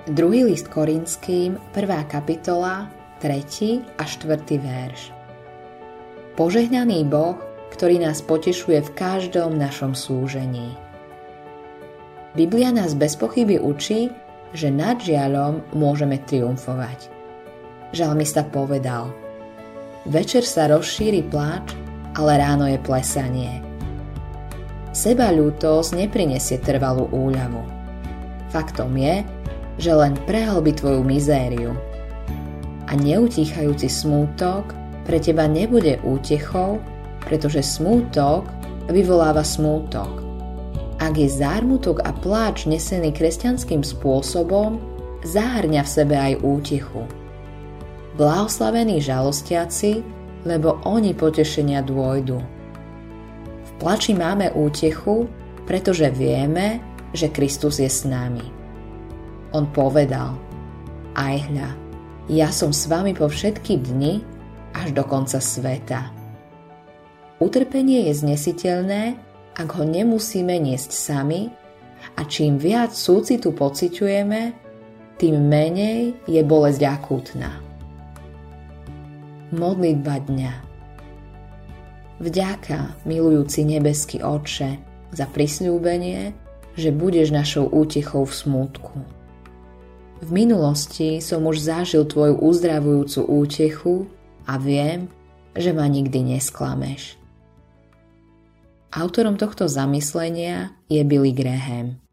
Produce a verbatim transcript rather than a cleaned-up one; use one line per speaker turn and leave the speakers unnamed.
Druhý list Korinským, prvá kapitola, tretí a štvrtý verš. Požehnaný Boh, ktorý nás potešuje v každom našom súžení. Biblia nás bez pochyby učí, že nad žiaľom môžeme triumfovať. Žalmista povedal: Večer sa rozšíri pláč, ale ráno je plesanie. Sebaľútosť neprinesie trvalú úľavu. Faktom je, že len prehlbí tvoju mizériu. A neutíchajúci smútok pre teba nebude útechou, pretože smútok vyvoláva smútok. Ak je zármutok a pláč nesený kresťanským spôsobom, zahŕňa v sebe aj útechu. Blahoslavení žalostiaci, lebo oni potešenia dôjdu. V plači máme útechu, pretože vieme, že Kristus je s nami. On povedal: Aj hľa, ja som s vami po všetky dni až do konca sveta. Utrpenie je znesiteľné, ak ho nemusíme niesť sami, a čím viac súcitu pociťujeme, tým menej je bolesť akútna. Modlitba dňa. Vďaka, milujúci nebeský Otče, za prisľúbenie, že budeš našou útechou v smútku. V minulosti som už zažil tvoju uzdravujúcu útechu a viem, že ma nikdy nesklameš. Autorom tohto zamyslenia je Billy Graham.